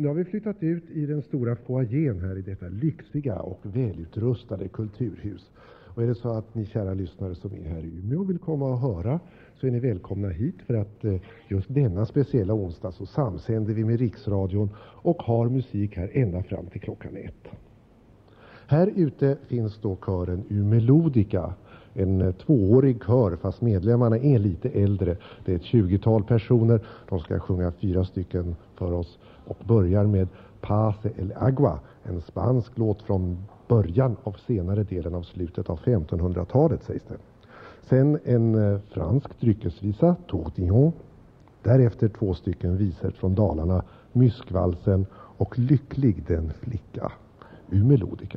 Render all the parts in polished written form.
Och nu har vi flyttat ut i den stora foajén här i detta lyxiga och välutrustade kulturhus. Och är det så att ni kära lyssnare som är här i Umeå vill komma och höra, så är ni välkomna hit, för att just denna speciella onsdag så samsänder vi med Riksradion och har musik här ända fram till klockan 1. Här ute finns då kören Umelodica, en 2-årig kör, fast medlemmarna är lite äldre. Det är ett 20-tal personer. De ska sjunga 4 stycken för oss och börjar med Pase el Agua, en spansk låt från början av senare delen av slutet av 1500-talet, sägs det. Sen en fransk dryckesvisa, Tourtillon. Därefter 2 stycken visor från Dalarna, Myskvalsen och Lycklig den flicka, Umelodica.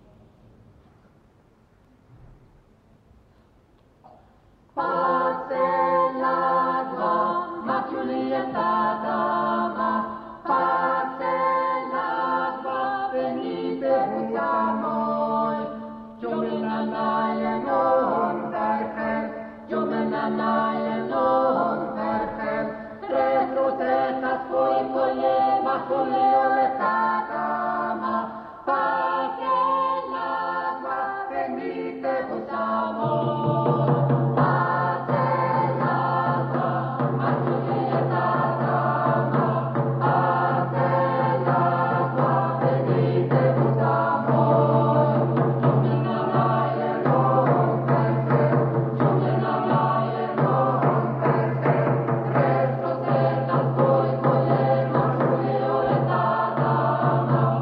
Pase el agua, ma Giulietta dama, pase el agua, venite hos amor. Yo menar en orvergel, yo menar en orvergel, 3 rosetas poi coglieva con le oletta dama, pase el agua, venite hos amor. Dama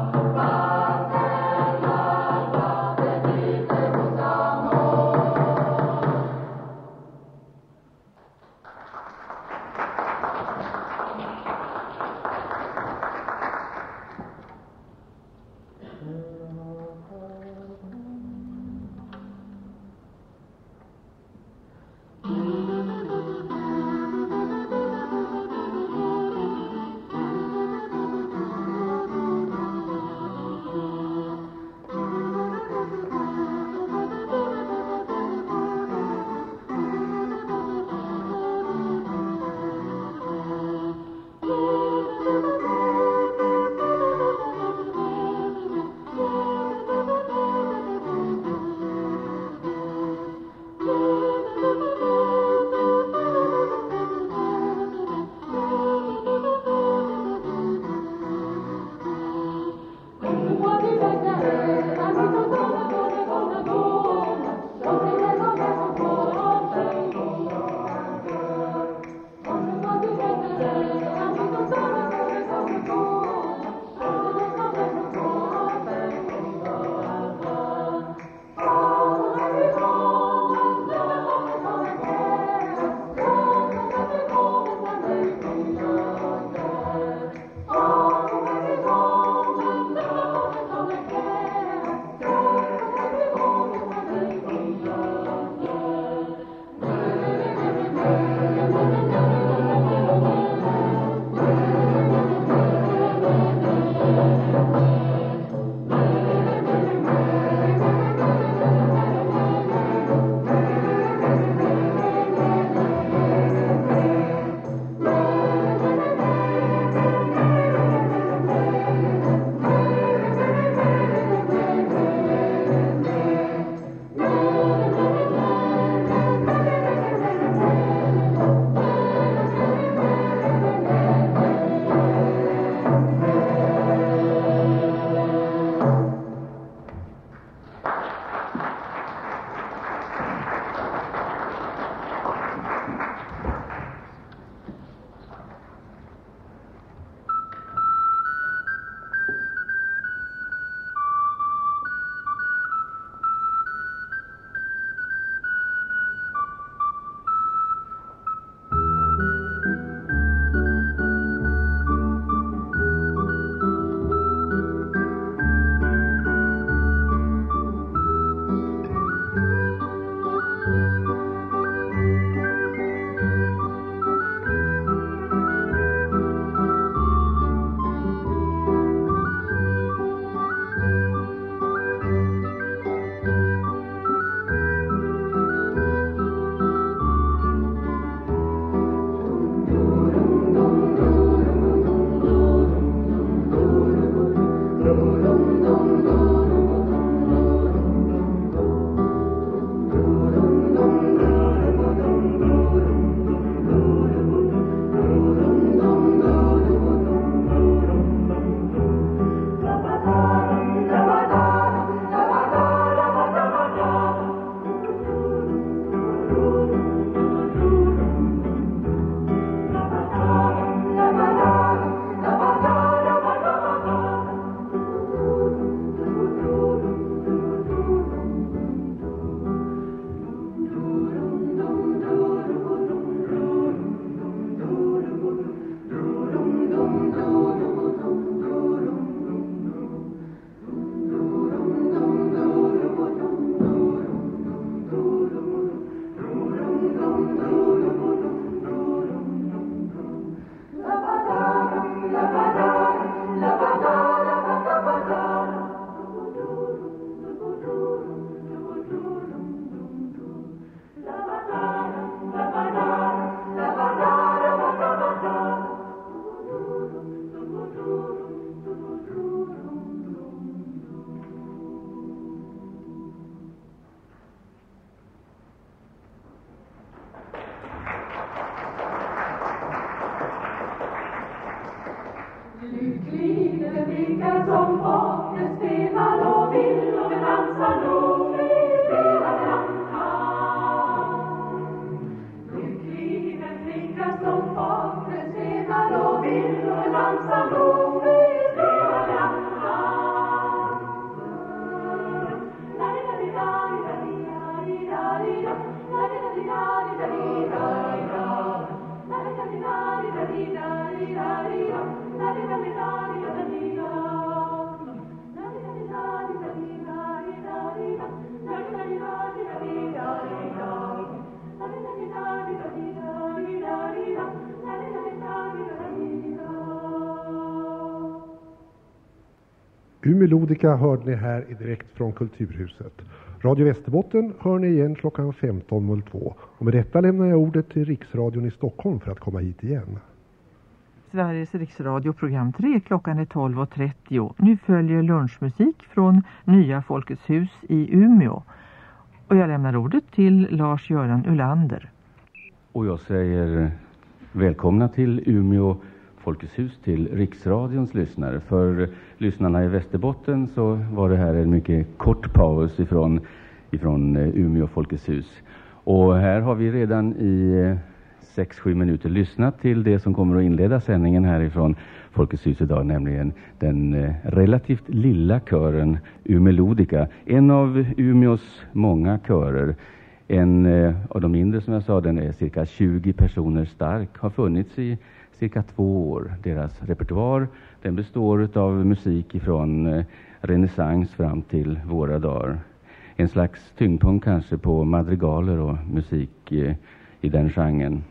Melodica hörde ni här direkt från Kulturhuset. Radio Västerbotten hör ni igen klockan 15.02. Och med detta lämnar jag ordet till Riksradion i Stockholm för att komma hit igen. Sveriges riksradio program 3, klockan är 12.30. Nu följer lunchmusik från Nya Folkets hus i Umeå. Och jag lämnar ordet till Lars-Göran Ulander. Och jag säger välkomna till Umeå Folkets hus, till Riksradions lyssnare. För lyssnarna i Västerbotten så var det här en mycket kort paus ifrån Umeå Folkets hus. Och här har vi redan i 6-7 minuter lyssnat till det som kommer att inleda sändningen härifrån Folkets hus idag, nämligen den relativt lilla kören Melodica. En av Umeås många körer. En av de mindre, som jag sa, den är cirka 20 personer stark, har funnits i cirka 2 år. Deras repertoar, den består av musik ifrån renässans fram till våra dagar. En slags tyngdpunkt kanske på madrigaler och musik i den genren.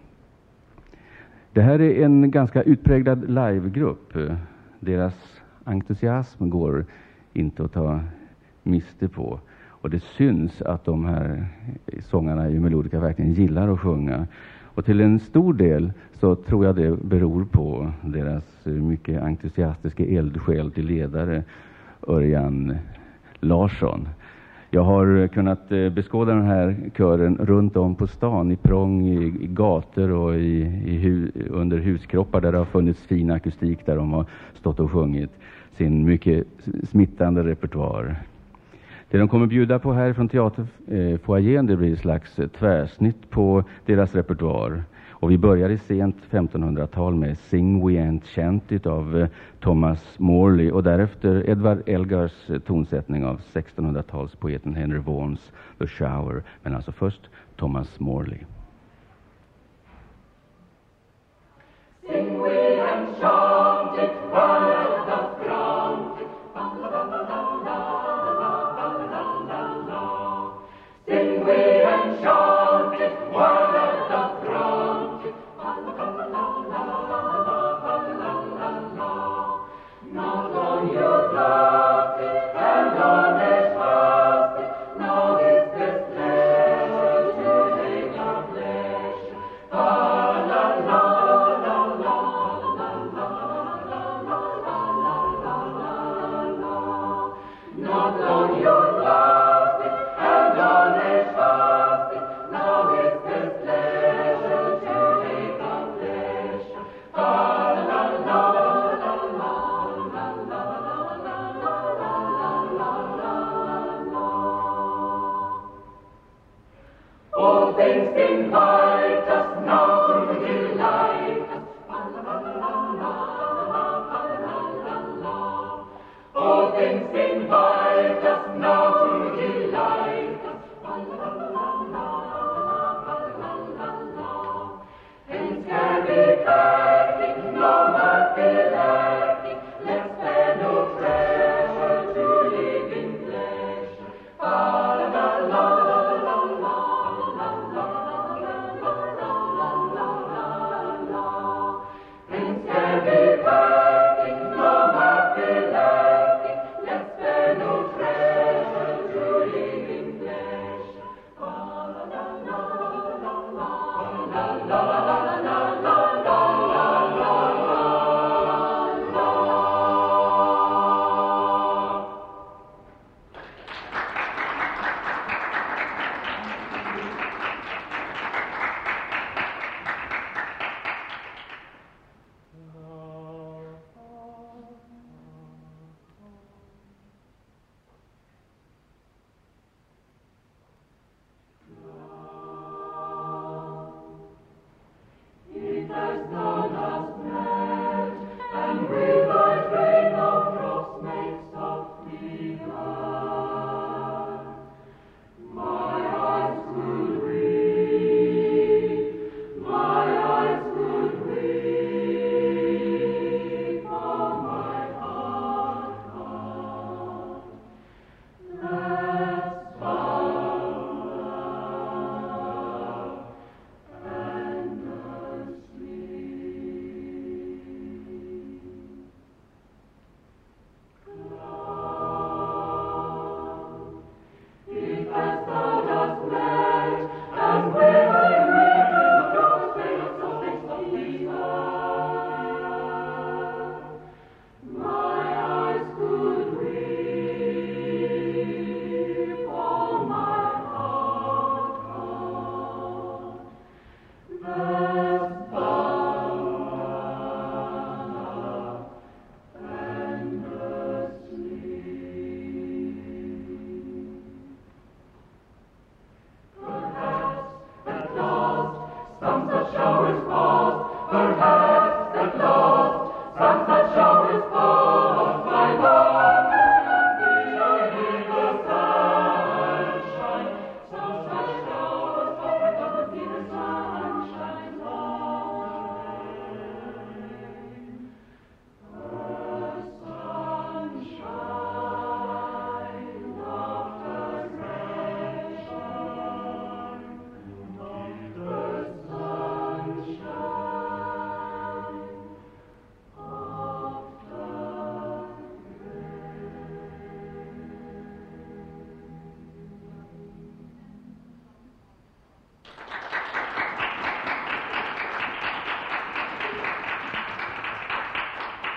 Det här är en ganska utpräglad livegrupp. Deras entusiasm går inte att ta miste på. Och det syns att de här sångarna i Melodica verkligen gillar att sjunga. Och till en stor del så tror jag det beror på deras mycket entusiastiska eldsjäl till ledare Örjan Larsson. Jag har kunnat beskåda den här kören runt om på stan, i prång, i gator och under huskroppar där det har funnits fin akustik, där de har stått och sjungit sin mycket smittande repertoar. Det de kommer bjuda på här från teaterfoajén, det blir ett slags tvärsnitt på deras repertoar. Och vi börjar i sent 1500-tal med Sing We Ain't Chanted av Thomas Morley, och därefter Edward Elgars tonsättning av 1600-talspoeten Henry Vaughan's The Shower. Men alltså först Thomas Morley. Sing we and chant it, word of ground. Sing we and chant it, word of ground. Not on your love and honest heart, now is the pleasure to take your place.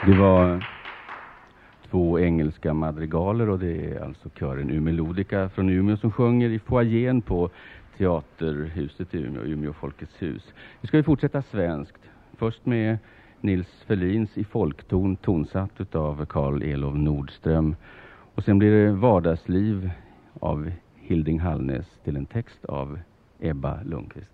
Det var 2 engelska madrigaler och det är alltså kören Umelodica från Umeå som sjunger i foajén på Teaterhuset i Umeå, Umeå Folkets hus. Nu ska vi fortsätta svenskt. Först med Nils Ferlins I folkton, tonsatt utav Carl Elof Nordström. Och sen blir det Vardagsliv av Hilding Hallnäs till en text av Ebba Lundqvist.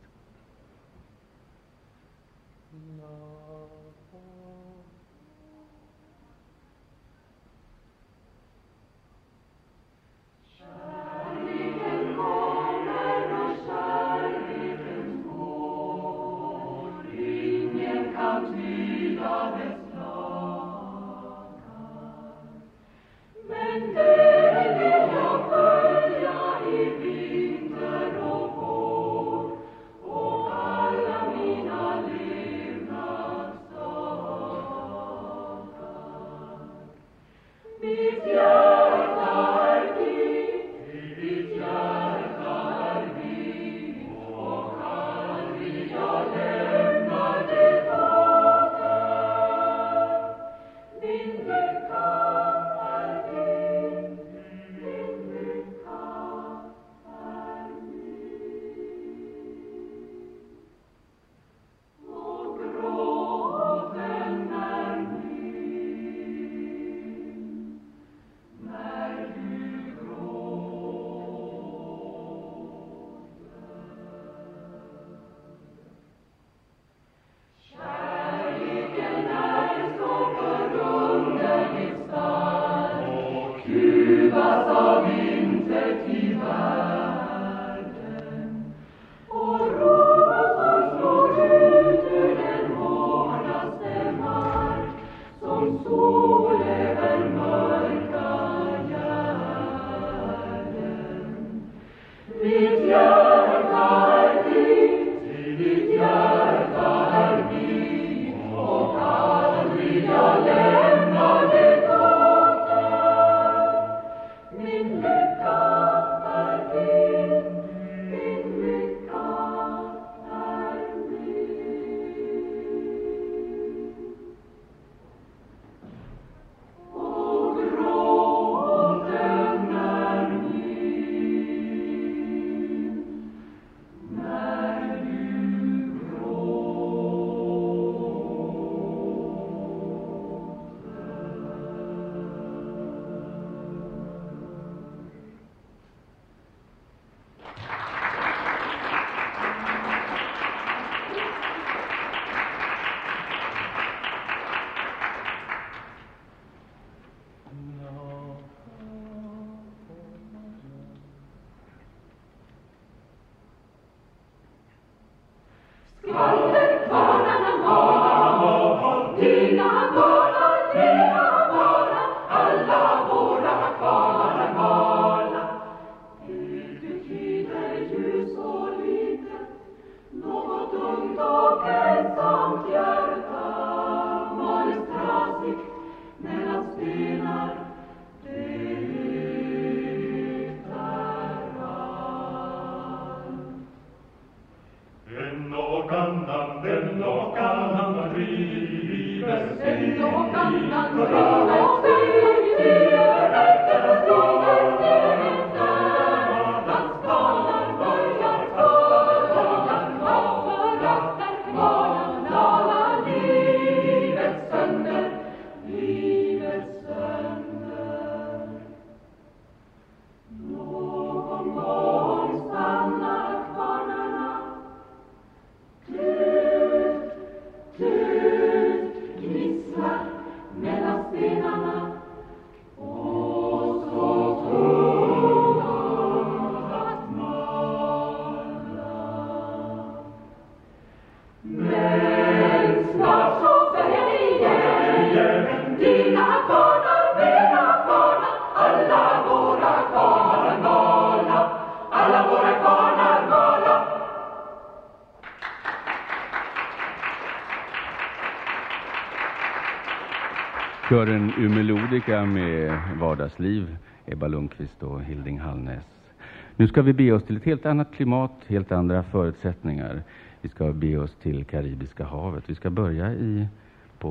Kören Umelodica med Vardagsliv, Ebba Lundqvist och Hilding Hallnäs. Nu ska vi be oss till ett helt annat klimat, helt andra förutsättningar. Vi ska be oss till Karibiska havet. Vi ska börja på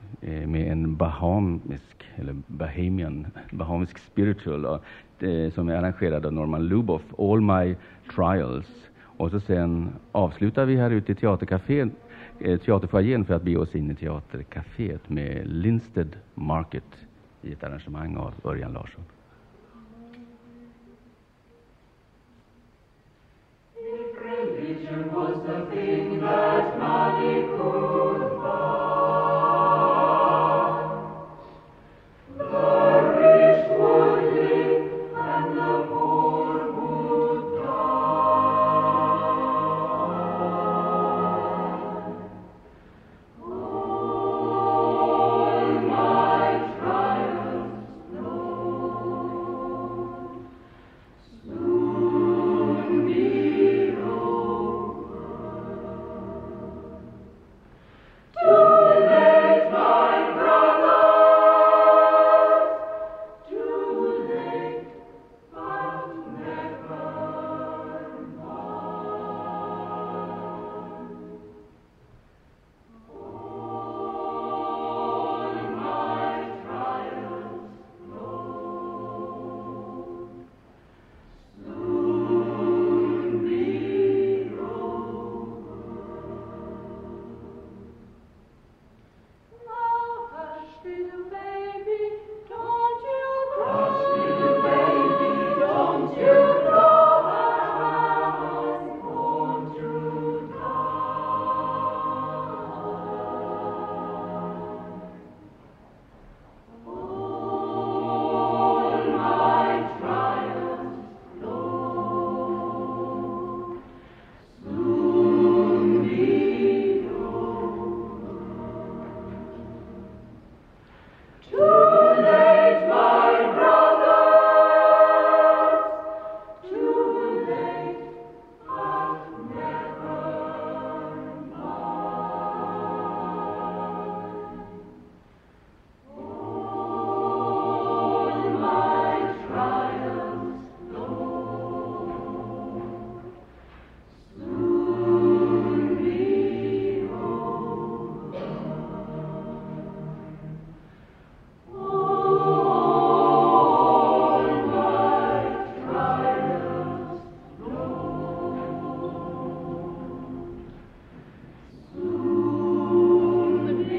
med en bahamisk spiritual som är arrangerad av Norman Luboff, All My Trials. Och så sen avslutar vi här ute i teaterfoajén för att bege oss in i teatercaféet med Linstead Market i ett arrangemang av Örjan Larsson. If religion was the thing that money could buy, the rich would live and the poor would die. All my trials soon be too late, my brothers, too late, but never all my trials soon be Now hush, little baby, don't you cry. Hush, little baby, don't you cry. Won't you die? All my trials, Lord, soon be too late, my brothers, too late, but never all my trials, Lord, soon be all my trials, soon be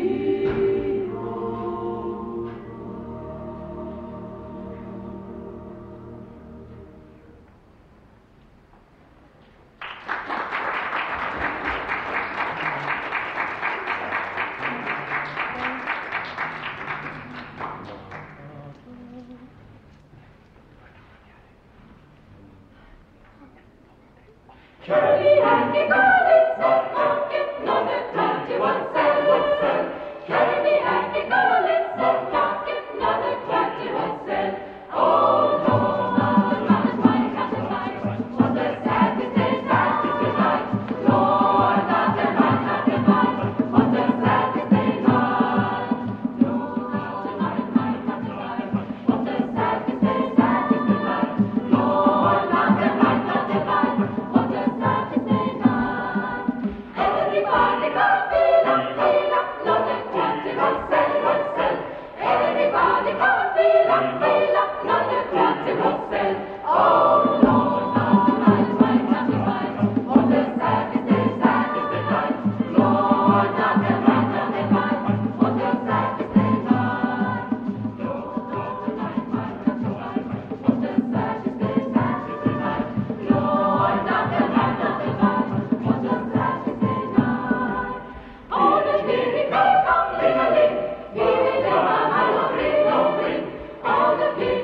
Carry Andy Garland, soft market, number 21 cell. Carry me Andy Garland, soft market, number 21 cell. Oh, Lord, not my satisfied. What a satisfied night. Lord, not the night. What a satisfied night. Lord, not the night. What a satisfied night. Lord, not the night. What a satisfied night. Everybody come feel up, not the 21 cell. Everybody come feel up, not the 21 cell. Oh, Lord, not the night, my satisfied. What a satisfied night. Lord, not the night. What a satisfied night. Lord, not the night, my satisfied. What a satisfied night. Lord, not the night. What a satisfied night. All the spirits come ling-a-ling. He will never have a ring. All the spirits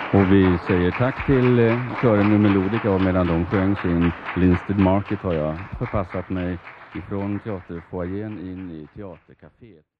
Och vi säger tack till kören Melodica, och medan de sjöng sin Linstead Market har jag förpassat mig ifrån teaterfoajén in i teatercaféet.